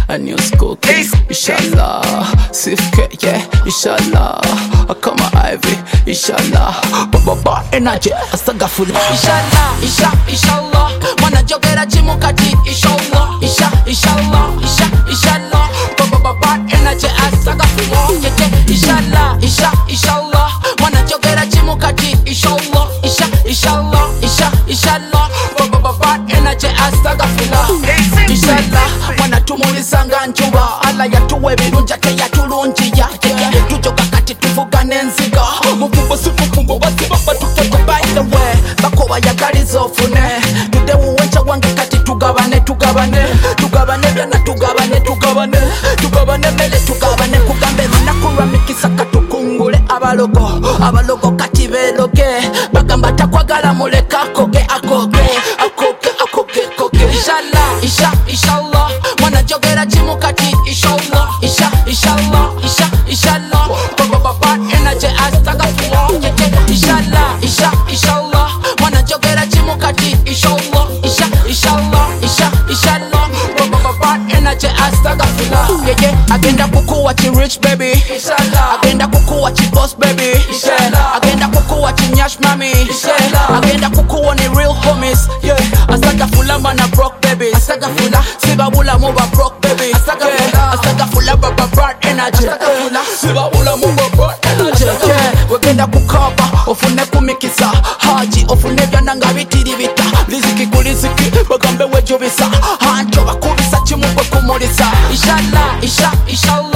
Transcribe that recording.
a new school kid. Inshallah, Sifke, yeah, inshallah. Kama Ivy, inshallah. Baba energy, astagfirullah. Inshallah, inshallah. Mwana jogera jimu kati, inshallah. Inshallah, inshallah. Baba energy, astagfirullah. Inshallah, inshallah. Mwana jogera jimu kati, inshallah. Inshallah. Baba energy, astagfirullah. Inshallah, mwana tumulisanga njuba. Alla yatuwe birunja te yatulunjiya. Tujoga kati tuvuga nenziga. Mufumbo sifumbo basiba tukeko. By the way, bakoba yagaliza ofune. Tude uwencha wange kati tugabane byana tugabane mele tugabane kugambe nakura mikisaka tukungule abalogo kati beloge bagamba takwagala muleka akoge inshallah mwana jogera jimu kati inshallah baba energy astagfirullah inshallah mwana jogera jimu kati inshallah baba energy astagfirullah agenda kukuwa chi rich baby inshallah agenda kukuwa chi boss baby inshallah agenda kukuwa chi nyash mami inshallah agenda kukuwa ni real homies astagfirullah mana broke baby astagfirullah sibabula muba broke baby astagfirullah baba energy sibabula muba broke energy wegenda kukaba ofune kumikisa haji ofune byana ngabitiri bita liziki kuliziki bagambe wejobisa hancho bakubisa chimukwe kumulisa inshallah